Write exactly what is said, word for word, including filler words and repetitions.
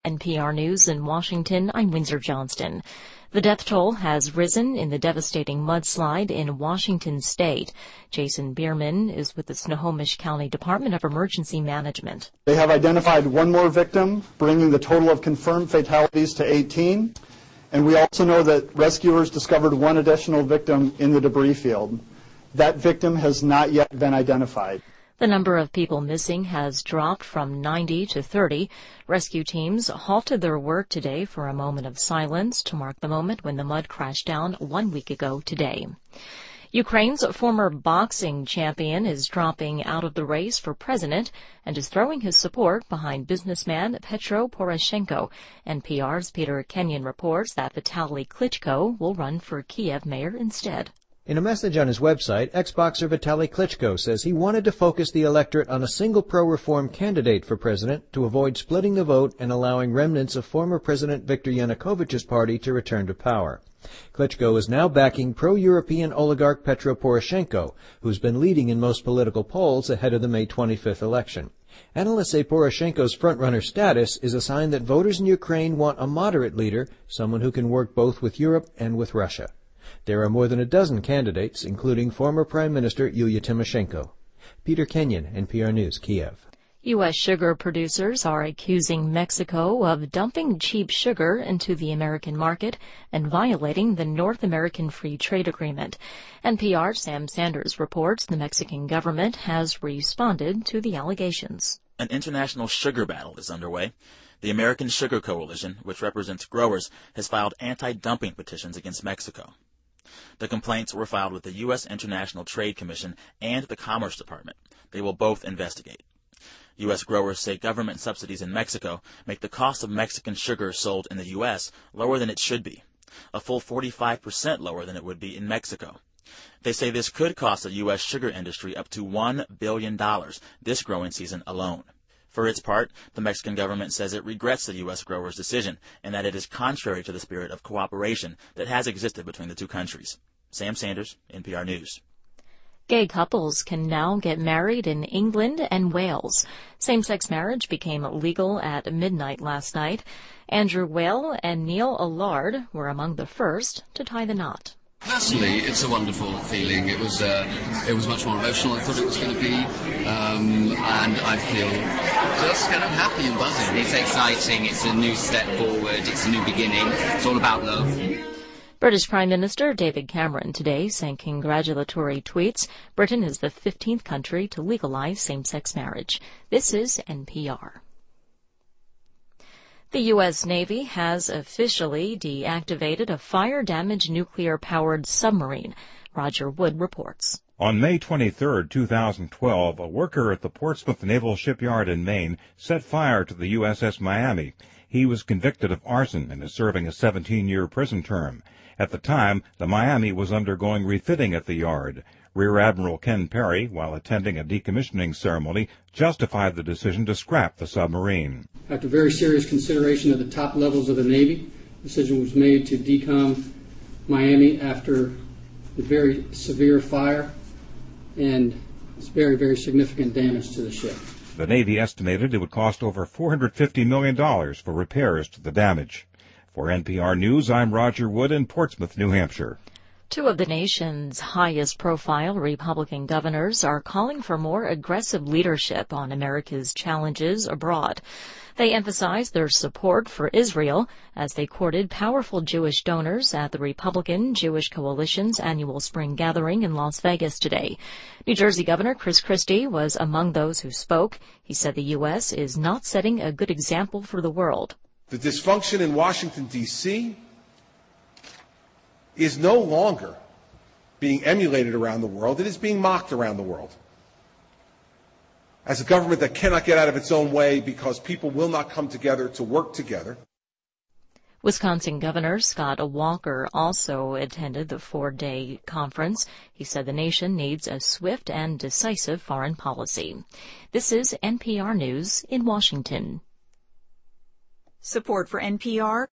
N P R News in Washington, I'm Windsor Johnston. The death toll has risen in the devastating mudslide in Washington state. Jason Bierman is with the Snohomish County Department of Emergency Management. They have identified one more victim, bringing the total of confirmed fatalities to eighteen. And we also know that rescuers discovered one additional victim in the debris field. That victim has not yet been identified. The number of people missing has dropped from ninety to thirty. Rescue teams halted their work today for a moment of silence to mark the moment when the mud crashed down one week ago today. Ukraine's former boxing champion is dropping out of the race for president and is throwing his support behind businessman Petro Poroshenko. N P R's Peter Kenyon reports that Vitaly Klitschko will run for Kiev mayor instead. In a message on his website, ex-boxer Vitaly Klitschko says he wanted to focus the electorate on a single pro-reform candidate for president to avoid splitting the vote and allowing remnants of former President Viktor Yanukovych's party to return to power. Klitschko is now backing pro-European oligarch Petro Poroshenko, who's been leading in most political polls ahead of the May twenty-fifth election. Analysts say Poroshenko's frontrunner status is a sign that voters in Ukraine want a moderate leader, someone who can work both with Europe and with Russia. There are more than a dozen candidates, including former Prime Minister Yulia Tymoshenko. Peter Kenyon, N P R News, Kiev. U S sugar producers are accusing Mexico of dumping cheap sugar into the American market and violating the North American Free Trade Agreement. N P R's Sam Sanders reports the Mexican government has responded to the allegations. An international sugar battle is underway. The American Sugar Coalition, which represents growers, has filed anti-dumping petitions against Mexico. The complaints were filed with the U S International Trade Commission and the Commerce Department. They will both investigate. U S growers say government subsidies in Mexico make the cost of Mexican sugar sold in the U S lower than it should be, a full forty-five percent lower than it would be in Mexico. They say this could cost the U S sugar industry up to one billion dollars this growing season alone. For its part, the Mexican government says it regrets the U S growers' decision and that it is contrary to the spirit of cooperation that has existed between the two countries. Sam Sanders, N P R News. Gay couples can now get married in England and Wales. Same-sex marriage became legal at midnight last night. Andrew Whale and Neil Allard were among the first to tie the knot. Personally, it's a wonderful feeling. It was uh, it was much more emotional than I thought it was going to be, um, and I feel just kind of happy and buzzing. It's exciting. It's a new step forward. It's a new beginning. It's all about love. British Prime Minister David Cameron today sent congratulatory tweets. Britain is the fifteenth country to legalize same-sex marriage. This is N P R. The U S Navy has officially deactivated a fire-damaged nuclear-powered submarine. Roger Wood reports. On May twenty-third, two thousand twelve, a worker at the Portsmouth Naval Shipyard in Maine set fire to the U S S Miami. He was convicted of arson and is serving a seventeen-year prison term. At the time, the Miami was undergoing refitting at the yard. Rear Admiral Ken Perry, while attending a decommissioning ceremony, justified the decision to scrap the submarine. After very serious consideration of the top levels of the Navy, the decision was made to decom Miami after the very severe fire and it's very, very significant damage to the ship. The Navy estimated it would cost over four hundred fifty million dollars for repairs to the damage. For N P R News, I'm Roger Wood in Portsmouth, New Hampshire. Two of the nation's highest-profile Republican governors are calling for more aggressive leadership on America's challenges abroad. They emphasized their support for Israel as they courted powerful Jewish donors at the Republican Jewish Coalition's annual spring gathering in Las Vegas today. New Jersey Governor Chris Christie was among those who spoke. He said the U S is not setting a good example for the world. The dysfunction in Washington, D C is no longer being emulated around the world. It is being mocked around the world. As a government that cannot get out of its own way because people will not come together to work together. Wisconsin Governor Scott Walker also attended the four-day conference. He said the nation needs a swift and decisive foreign policy. This is N P R News in Washington. Support for N P R